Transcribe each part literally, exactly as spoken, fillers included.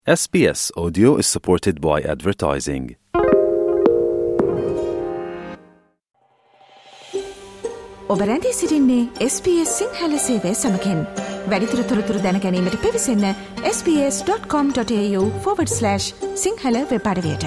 S B S Audio is supported by advertising. ඔබ රැඳී සිටින්නේ S B S සිංහල සේවය සමගින්. වැඩිදුර තොරතුරු දැන ගැනීමට පිවිසන්න s b s dot com dot a u forward slash Sinhala web අඩවියට.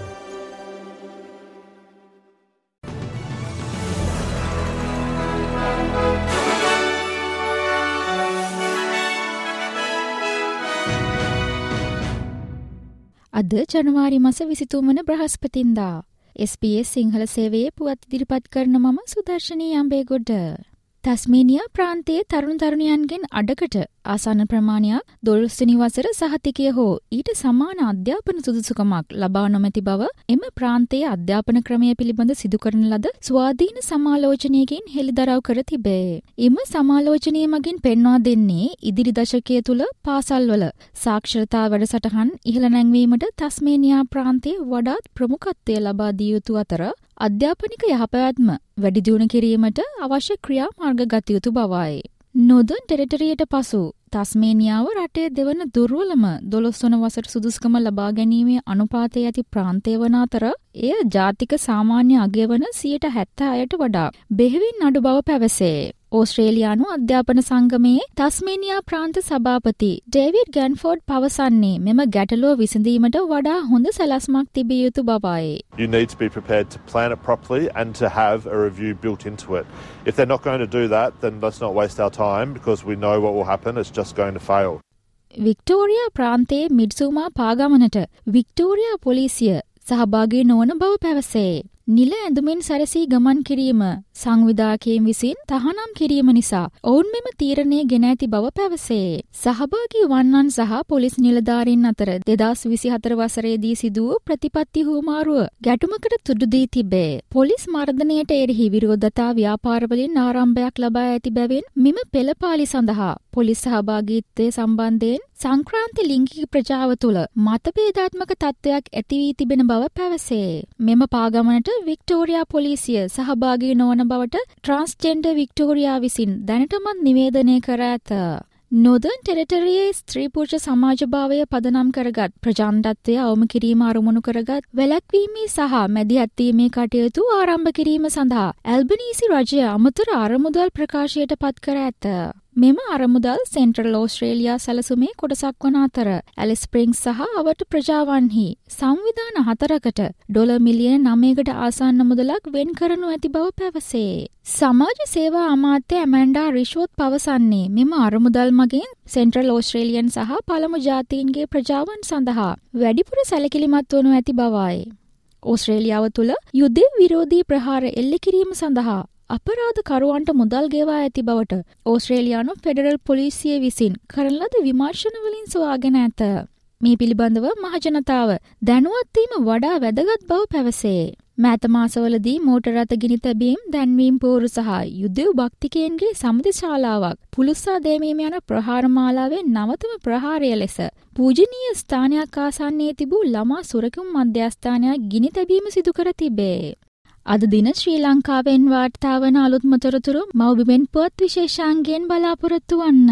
අද ජනවාරි මාස විසිතුන් වන බ්‍රහස්පතින්දා S B S සිංහල සේවයේ පුවත් ඉදිරිපත් කරන මම සුදර්ශනී අම්බේගොඩ. තස්මේනියා ප්‍රාන්තයේ තරුණ තරුණියන්ගෙන් අඩකට ආසන්න ප්‍රමාණයක් දොළොස්වෙනි වසර සහතිකය හෝ ඊට සමාන අධ්‍යාපන සුදුසුකමක් ලබා නොමැති බව එම ප්‍රාන්තයේ අධ්‍යාපන ක්‍රමය පිළිබඳ සිදු කරන ලද ස්වාධීන සමාලෝචනයකින් හෙළිදරව් කර තිබේ. එම සමාලෝචනය මගින් පෙන්වා දෙන්නේ ඉදිරි දශකය තුළ පාසල්වල සාක්ෂරතා වැඩසටහන් ඉහළ නැංවීමට තස්මේනියා ප්‍රාන්තයේ වඩාත් ප්‍රමුඛත්වය ලබා දිය යුතු අතර අධ්‍යාපනික යහපැවැත්ම වැඩි දියුණු කිරීමට අවශ්‍ය ක්‍රියාමාර්ග ගත යුතු බවයි. නොර්දර්න් ටෙරිටරියට පසු තස්මේනියාව රටේ දෙවන දුර්වලම දොළොස් වන වසර සුදුසුකම ලබා ගැනීමේ අනුපාතය ඇති ප්‍රාන්තය වන අතර එය ජාතික සාමාන්‍ය අගය වන සියයට හැත්තෑයට වඩා බෙහෙවින් අඩු බව පැවසේ. ඕස්ට්‍රේලියානු අධ්‍යාපන සංගමයේ තස්මේනියා ප්‍රාන්ත සභාපති ඩේවිඩ් ගැන්ෆෝඩ් පවසන්නේ මෙම ගැටලුව විසඳීමට වඩා හොඳ සැලැස්මක් තිබිය යුතු බවයි. You need to be prepared to plan it properly and to have a review built into it. If they're not going to do that, then let's not waste our time because we know what will happen. It's just going to fail. Victoria ප්‍රාන්තයේ Midsumma පාගමනට Victoria පොලිසිය සහභාගී නොවන බව පැවසේ. නිල ඇඳුමින් සැරසී ගමන් කිරීම සංවිධායකයන් විසින් තහනම් කිරීම නිසා ඔවුන් මෙම තීරණය ගෙන ඇති බව පැවසේ. සහභාගී වන්නන් සහ පොලිස් නිලධාරීන් අතර දෙදහස් විසිහතර වසරේදී සිදු වූ ප්‍රතිපත්ති හුවමාරුව ගැටුමකට තුඩු දී තිබේ. පොලිස් මර්ධනයට එරෙහි විරෝධතා ව්‍යාපාරවලින් ආරම්භයක් ලබා ඇති බැවින් මෙම පෙළපාලි සඳහා පොලිස් සහභාගීත්වය සම්බන්ධයෙන් සංක්‍රාන්ති ලිංගික ප්‍රජාව තුළ මතභේදාත්මක තත්ත්වයක් ඇති වී තිබෙන බව පැවසේ. මෙම පාගමනට වික්ටෝරියා පොලිසිය සහභාගී නොවන බවට ට්‍රාන්ස්ජෙන්ඩර් වික්ටෝරියා විසින් දැනටමත් නිවේදනය කර ඇත. නොර්දර්න් ටෙරිටරියේ ස්ත්‍රී පුරුෂ සමාජභාවය පදනම් කරගත් ප්‍රජාතන්ත්‍රය අවම කිරීම අරමුණු කරගත් වැළැක්වීමේ සහ මැදිහත්වීමේ කටයුතු ආරම්භ කිරීම සඳහා ඇල්බනීසි රජය අමතර අරමුදල් ප්‍රකාශයට පත් කර ඇත. මෙම අරමුදල් සෙන්ට්‍රල් ඕස්ට්‍රේලියා සැලසුමේ කොටසක් වන අතර ඇලිස් ස්ප්‍රින්ග්ස් සහ අවට ප්‍රජාවන්හි සංවිධාන හතරකට ඩොලර් මිලියන නවයකට ආසන්න මුදලක් වෙන් කරනු ඇති බව පැවසේ. සමාජ සේවා අමාත්‍ය ඇමැන්ඩා රිෂෝත් පවසන්නේ මෙම අරමුදල් මගින් සෙන්ට්‍රල් ඕස්ට්‍රේලියන් සහ පළමු ජාතීන්ගේ ප්‍රජාවන් සඳහා වැඩිපුර සැලකිලිමත් වනු ඇති බවයි. ඕස්ට්‍රේලියාව තුළ යුද්ධ විරෝධී ප්‍රහාර එල්ල කිරීම සඳහා අපරාධ කරුවන්ට මුදල් ගෙවා ඇති බවට ඕස්ට්‍රේලියානු ෆෙඩරල් පොලිසිය විසින් කරන ලද විමර්ශනවලින් සොයාගෙන ඇත. මේ පිළිබඳව මහජනතාව දැනුවත් වීම වඩා වැදගත් බව පැවසේ. මෑත මාසවලදී මෝටර රථ ගිනි තැබීම්, දැන්වීම් පෝරු සහ යුදෙව් භක්තිකයන්ගේ සමිති ශාලාවක් පුලුස්සා දැමීම යන ප්‍රහාර මාලාවේ නවතම ප්‍රහාරය ලෙස පූජනීය ස්ථානයක් ආසන්නයේ තිබූ ළමා සුරකුම් මධ්‍යස්ථානයක් ගිනි තැබීම සිදු කර තිබේ. අද දින ශ්‍රී ලංකාවෙන් වාර්තා වන අලුත්ම තොරතුරු මව්බිමෙන් පුවත් විශේෂාංගයෙන් බලාපොරොත්තු වන්න.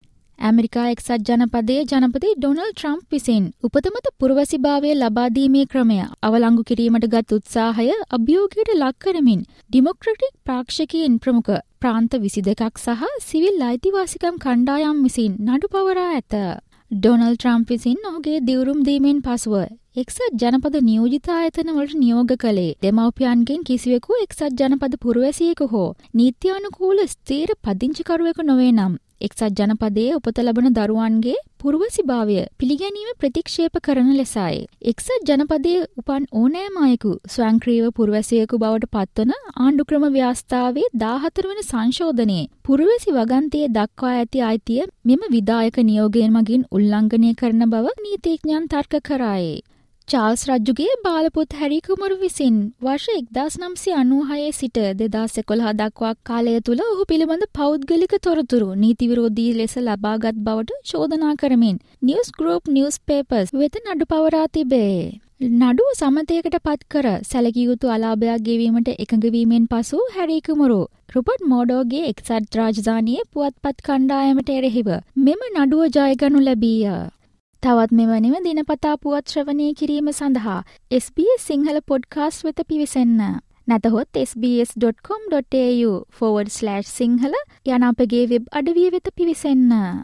ඇමරිකා එක්සත් ජනපදයේ ජනපති ඩොනල්ඩ් ට්‍රම්ප් විසින් උපතමත පුරවැසිභාවය ලබා දීමේ ක්‍රමය අවලංගු කිරීමට ගත් උත්සාහය අභියෝගයට ලක් කරමින් ඩෙමොක්‍රැටික් පාක්ෂිකයින් ප්‍රමුඛ ප්‍රාන්ත විසි දෙකක් සහ සිවිල් අයිතිවාසිකම් කණ්ඩායම් විසින් නඩු පවරා ඇත. ඩොනල්ඩ් ට්‍රම්ප් විසින් ඔහුගේ දිවුරුම් දීමෙන් පසුව එක්සත් ජනපද නියෝජිත ආයතන වලට නියෝග කළේ දෙමව්පියන්ගෙන් කිසිවෙකු එක්සත් ජනපද පුරවැසියෙකු හෝ නීත්‍යානුකූල ස්ථීර පදිංචිකරුවෙකු නොවේ නම් එක්සත් ජනපදයේ උපත ලබන දරුවන්ගේ පුරවැසිභාවය පිළිගැනීම ප්‍රතික්ෂේප කරන ලෙසයි. එක්සත් ජනපදයේ උපන් ඕනෑම අයෙකු ස්වයංක්‍රීය පුරවැසියෙකු බවට පත්වන ආණ්ඩුක්‍රම ව්‍යවස්ථාවේ දාහතර වන සංශෝධනයේ පුරවැසි වගන්තියේ දක්වා ඇති අයිතිය මෙම විධායක නියෝගයෙන් මගින් උල්ලංඝනය කරන බව නීතිඥයන් තර්ක කරයි. චාල්ස් රජුගේ බාලපුත් හැරි කුමරු විසින් වර්ෂ එක්දාස් නම්සිය අනූහයේ සිට දෙදාස් එකොළහ දක්වා කාලය තුළ ඔහු පිළිබඳ පෞද්ගලික තොරතුරු නීති විරෝධී ලෙස ලබාගත් බවට චෝදනා කරමින් නිවුස් ගෲප් නිවුස් පේපර්ස් වෙත නඩු පවරා තිබේ. නඩුව සමතයකට පත් කර සැලකිය යුතු අලාභයක් ගෙවීමට එකඟ වීමෙන් පසු හැරි කුමරු රුපර්ට් මෝඩෝගේ එක්සත් රාජධානියේ පුවත්පත් කණ්ඩායමට එරෙහිව මෙම නඩුව ජයගනු ලැබීය. තවත් මෙවැනිම දිනපතා පුවත් ශ්‍රවණය කිරීම සඳහා S B S Sinhala podcast වෙත පිවිසෙන්න. නැතහොත් s b s dot com dot a u forward slash Sinhala යන අපගේ වෙබ් අඩවිය වෙත පිවිසෙන්න.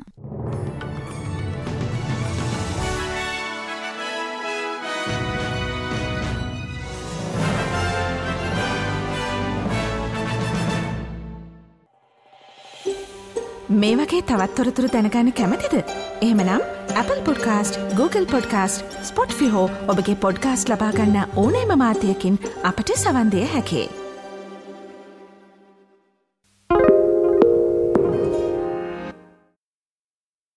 මේ වගේ තවත් තොරතුරු දැනගන්න කැමතිද? එහෙමනම් Apple Podcast, Google Podcast, Spotify හෝ ඔබගේ පොඩ්කාස්ට් ලබා ගන්න ඕනෑම මාධ්‍යයකින් අපට සවන් දිය හැකියි.